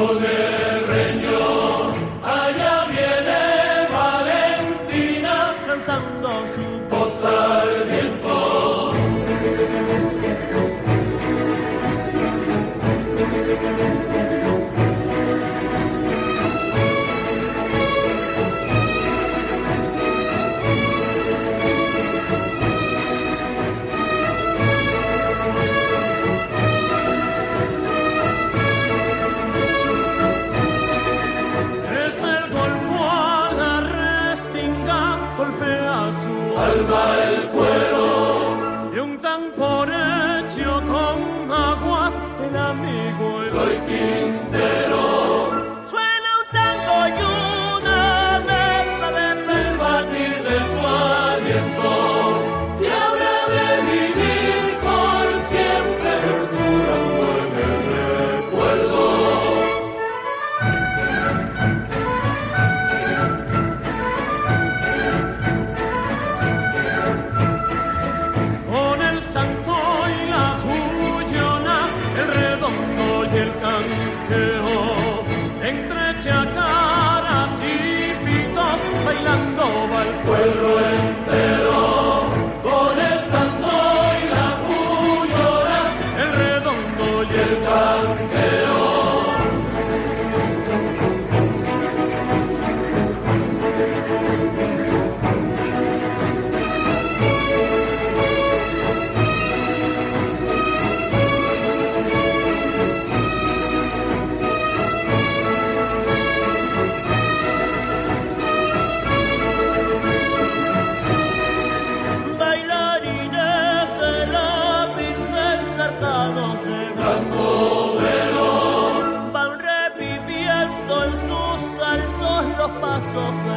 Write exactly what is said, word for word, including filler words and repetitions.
con el reño, allá viene Valentina, lanzando su voz al viento. Alma el cuero y un tambor hecho con aguas, el amigo Eloy Quintero. Suena un tango y una mezcla de el batir de su aliento, que habrá de vivir por siempre, perdurando en el recuerdo. Entre chacaras y pitos, bailando va el pueblo entero, con el santo y la cuyora, el redondo y el canqueo. Pasos